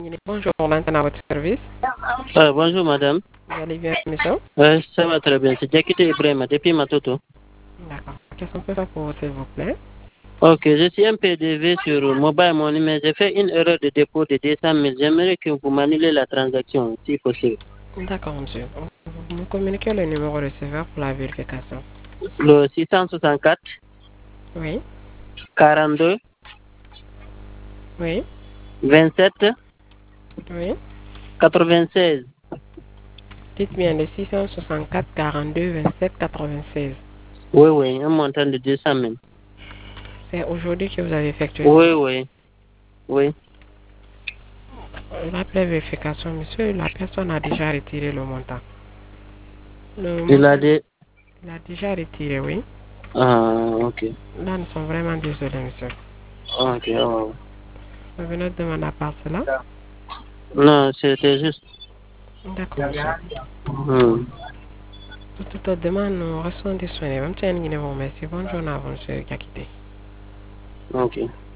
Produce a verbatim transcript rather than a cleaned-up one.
Bonjour, maintenant à votre service. Ah, bonjour madame. Vous allez bien, monsieur? Ouais, ça va très bien. C'est Diakité Ibrahima depuis Matoto. D'accord. Qu'est-ce qu'on peut faire pour vous, s'il vous plaît? Ok, je suis un P D V sur Mobile Money, mais j'ai fait une erreur de dépôt de deux cent mille. J'aimerais que vous m'annulez la transaction, si possible. D'accord, monsieur. Vous nous communiquez le numéro de receveur pour la vérification. Le six cent soixante-quatre, Oui, quarante-deux, oui, vingt-sept, oui. quatre-vingt-seize. Dites bien le six cent soixante-quatre quarante-deux vingt-sept quatre-vingt-seize. Oui, oui, un montant de deux cent mille. C'est aujourd'hui que vous avez effectué ça. Oui, oui, oui. La vérification, monsieur, la personne a déjà retiré le montant. Le Il montant, a dit... il a déjà retiré, oui. Ah, ok. Là, nous sommes vraiment désolés, monsieur. Ok, oh. Vous venez de demander à part cela? Non, c'était juste... D'accord, monsieur. Hmm. Pour toute autre demande, nous restons disponibles. Merci, merci. Bonne journée à vous, monsieur Kakite. Ok.